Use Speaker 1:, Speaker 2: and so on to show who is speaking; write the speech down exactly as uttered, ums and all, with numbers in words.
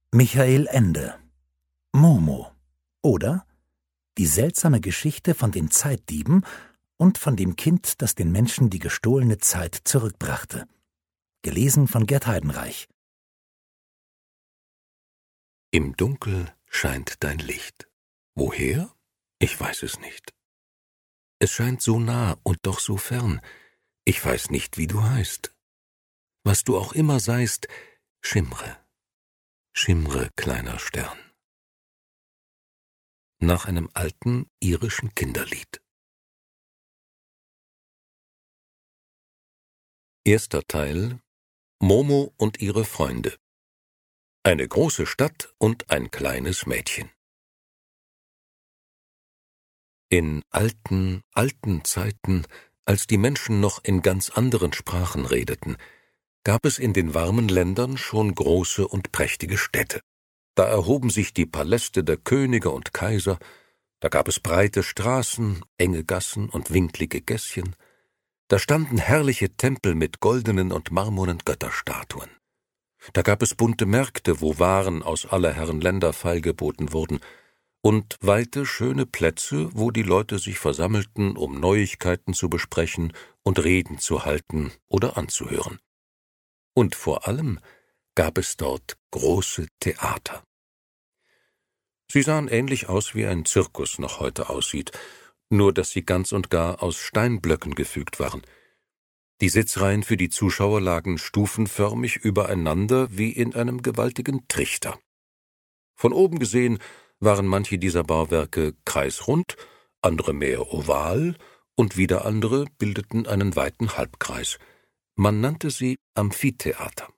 Speaker 1: Michael Ende. Momo oder Die seltsame Geschichte von den Zeitdieben und von dem Kind, das den Menschen die gestohlene Zeit zurückbrachte. Gelesen von Gerd Heidenreich.
Speaker 2: Im Dunkel scheint dein Licht. Woher? Ich weiß es nicht. Es scheint so nah und doch so fern. Ich weiß nicht, wie du heißt. Was du auch immer seist, schimmre. Schimmre, kleiner Stern. Nach einem alten irischen Kinderlied. Erster Teil: Momo und ihre Freunde. Eine große Stadt und ein kleines Mädchen. In alten, alten Zeiten, als die Menschen noch in ganz anderen Sprachen redeten, gab es in den warmen Ländern schon große und prächtige Städte. Da erhoben sich die Paläste der Könige und Kaiser, da gab es breite Straßen, enge Gassen und winklige Gässchen, da standen herrliche Tempel mit goldenen und marmornen Götterstatuen. Da gab es bunte Märkte, wo Waren aus aller Herren Länder feilgeboten wurden, und weite, schöne Plätze, wo die Leute sich versammelten, um Neuigkeiten zu besprechen und Reden zu halten oder anzuhören. Und vor allem gab es dort große Theater. Sie sahen ähnlich aus, wie ein Zirkus noch heute aussieht, nur dass sie ganz und gar aus Steinblöcken gefügt waren. Die Sitzreihen für die Zuschauer lagen stufenförmig übereinander wie in einem gewaltigen Trichter. Von oben gesehen waren manche dieser Bauwerke kreisrund, andere mehr oval und wieder andere bildeten einen weiten Halbkreis. Man nannte sie Amphitheater.